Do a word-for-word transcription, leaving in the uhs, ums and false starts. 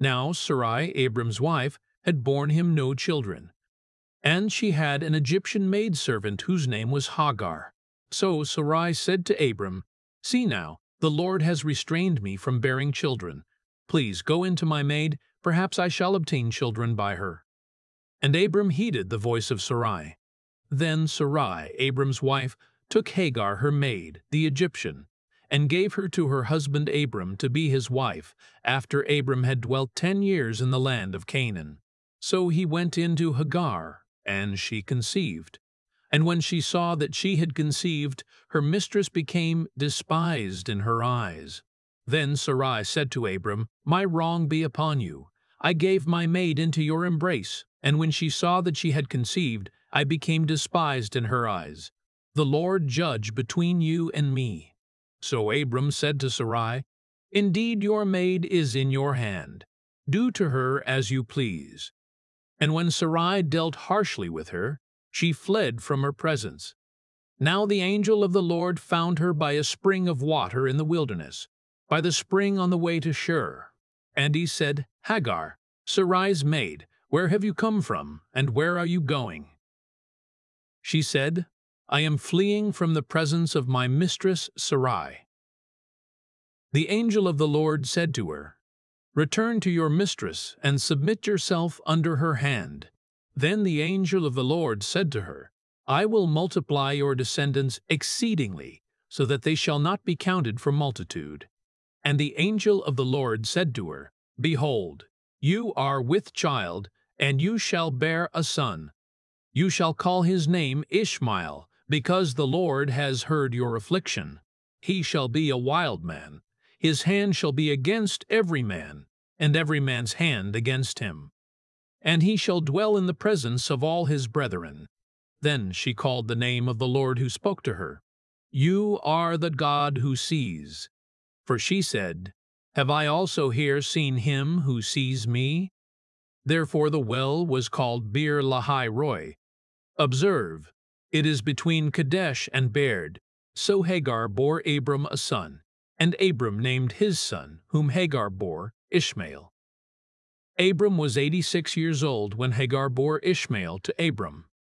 Now Sarai, Abram's wife, had borne him no children, and she had an Egyptian maidservant whose name was Hagar. So Sarai said to Abram, "See now, the Lord has restrained me from bearing children. Please go in to my maid, perhaps I shall obtain children by her." And Abram heeded the voice of Sarai. Then Sarai, Abram's wife, took Hagar her maid, the Egyptian, and gave her to her husband Abram to be his wife, after Abram had dwelt ten years in the land of Canaan. So he went in to Hagar, and she conceived. And when she saw that she had conceived, her mistress became despised in her eyes. Then Sarai said to Abram, "My wrong be upon you. I gave my maid into your embrace, and when she saw that she had conceived, I became despised in her eyes. The Lord judge between you and me." So Abram said to Sarai, "Indeed your maid is in your hand. Do to her as you please." And when Sarai dealt harshly with her, she fled from her presence. Now the angel of the Lord found her by a spring of water in the wilderness, by the spring on the way to Shur. And he said, "Hagar, Sarai's maid, where have you come from, and where are you going?" She said, "I am fleeing from the presence of my mistress Sarai." The angel of the Lord said to her, "Return to your mistress, and submit yourself under her hand." Then the angel of the Lord said to her, "I will multiply your descendants exceedingly, so that they shall not be counted for multitude." And the angel of the Lord said to her, "Behold, you are with child, and you shall bear a son. You shall call his name Ishmael, because the Lord has heard your affliction. He shall be a wild man. His hand shall be against every man, and every man's hand against him. And he shall dwell in the presence of all his brethren." Then she called the name of the Lord who spoke to her, "You are the God who sees." For she said, "Have I also here seen him who sees me?" Therefore the well was called Beer Lahai Roi. Observe, it is between Kadesh and Bered. So Hagar bore Abram a son, and Abram named his son, whom Hagar bore, Ishmael. Abram was eighty-six years old when Hagar bore Ishmael to Abram.